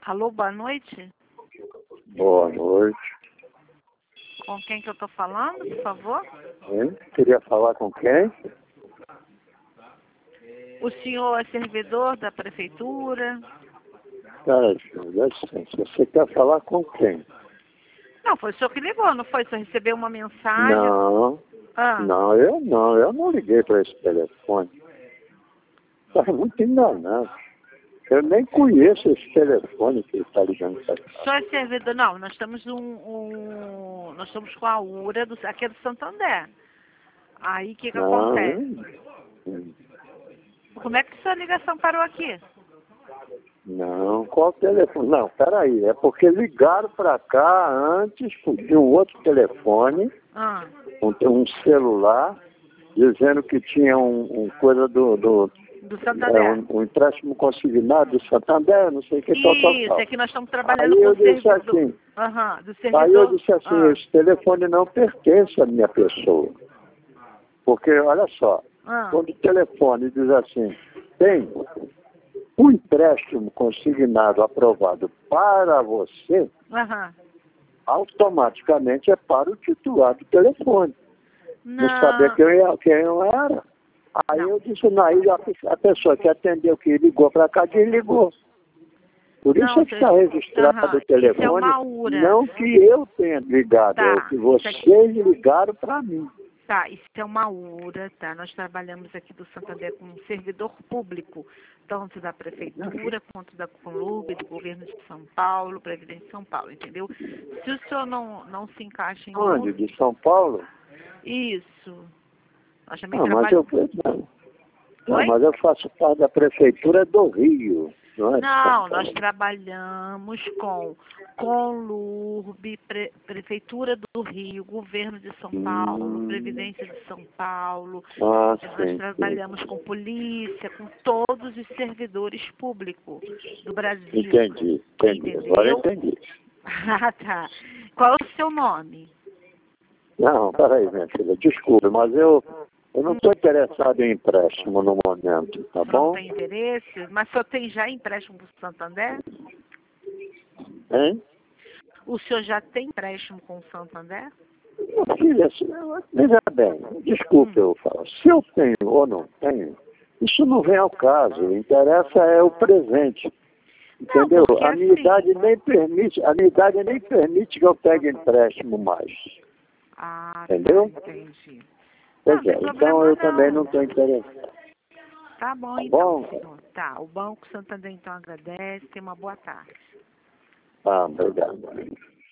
Alô, boa noite. Boa noite. Com quem que eu estou falando, por favor? Hein? Queria falar com quem? O senhor é servidor da prefeitura? Cara, dá licença. Você quer falar com quem? Não, foi o senhor que ligou, não foi? O senhor recebeu uma mensagem? Eu não liguei para esse telefone. Está muito enganado. Eu nem conheço esse telefone que ele está ligando para cá. O senhor é servidor? Não, nós estamos nós estamos com a URA, aqui é do Santander. Aí o que acontece? Como é que sua ligação parou aqui? Não, qual telefone? Não, peraí, é porque ligaram para cá antes de um outro telefone, um celular, dizendo que tinha um coisa do Santander. Um empréstimo consignado do Santander, não sei o que, Isso, é que nós estamos trabalhando aí com eu o servidor. disse assim, Do servidor. Aí eu disse assim, esse telefone não pertence à minha pessoa. Porque, olha só, quando o telefone diz assim, tem um empréstimo consignado aprovado para você, automaticamente é para o titular do telefone. Não sabia quem eu era. Aí eu disse, não, aí a pessoa que atendeu, que ligou para cá, desligou. Por isso é que está registrado o telefone, isso é uma URA. não que eu tenha ligado, é o que vocês ligaram para mim. Tá, isso é uma URA, tá? Nós trabalhamos aqui do Santander com um servidor público, tanto da Prefeitura quanto da Conlub, do Governo de São Paulo, Previdência de São Paulo, entendeu? Se o senhor não se encaixa em... Onde? De São Paulo? Isso. Nós também mas eu faço parte da Prefeitura do Rio. Não, nós trabalhamos com Conlub, Prefeitura do Rio, Governo de São Paulo, Previdência de São Paulo. Nós trabalhamos com polícia, com todos os servidores públicos do Brasil. Entendi. Entendeu? Agora entendi. Ah, tá. Qual é o seu nome? Não, peraí, minha filha, desculpe, mas eu não estou interessado em empréstimo no momento, tá bom? Não tem interesse? Mas o senhor tem já empréstimo para o Santander? Hein? O senhor já tem empréstimo com o Santander? Minha filha, veja bem, desculpe eu falar. Se eu tenho ou não tenho, isso não vem ao caso. O que interessa é o presente. Entendeu? Não, a minha idade nem permite que eu pegue empréstimo mais. Entendeu? Tá, entendi. Pois é, então eu também não estou interessado. Tá bom, então, senhor. Tá, o Banco Santander então agradece. Tenha uma boa tarde. Obrigado.